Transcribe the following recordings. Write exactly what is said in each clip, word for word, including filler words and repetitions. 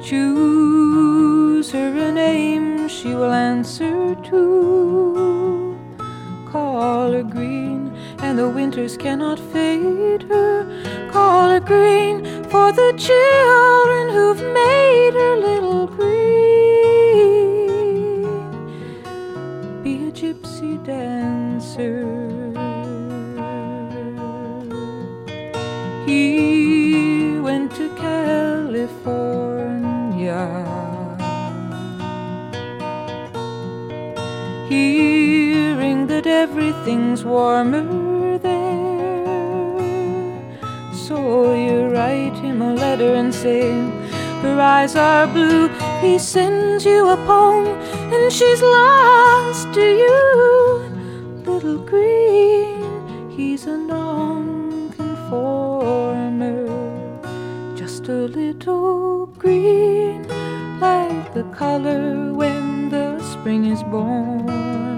Choose her a name she will answer to. Call her green, and the winters cannot fade her. Call her green for the children who've made her little green. Be a gypsy dancer. He went to California, hearing that everything's warmer there. So you write him a letter and say her eyes are blue. He sends you a poem and she's lost to you. Little green, he's a non-conformer, just a little green, like the color when the spring is born.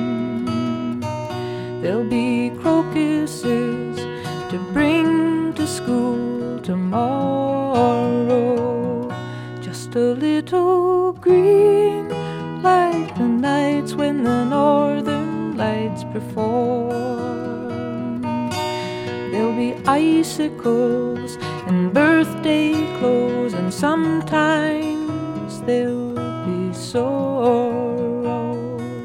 There'll be crocuses to bring to school tomorrow, just a little green, like the nights when the northern lights perform. There'll be icicles and birthday clothes, and sometimes there'll be sorrow.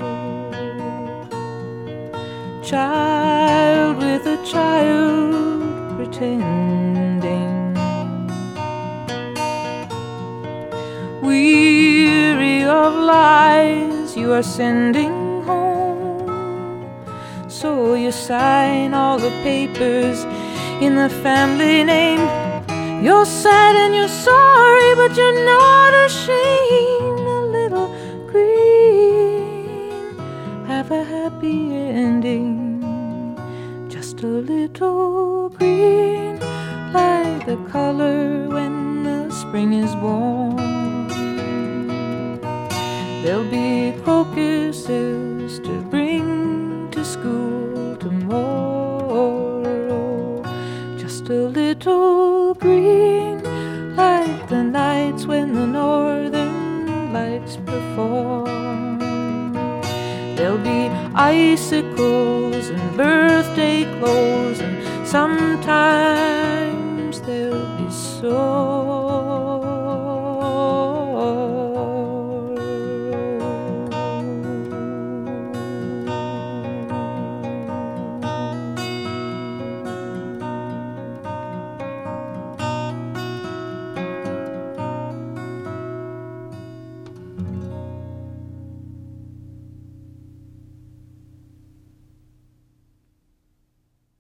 Child with a child pretending, weary of lies you are sending home. So you sign all the papers in the family name. You're sad and you're sorry, but you're not ashamed. A little green, have a happy ending. Just a little green, like the color when the spring is born. There'll be crocuses to bring to school tomorrow, just a little green, like the nights when the northern lights perform. There'll be icicles and birthday clothes, and sometimes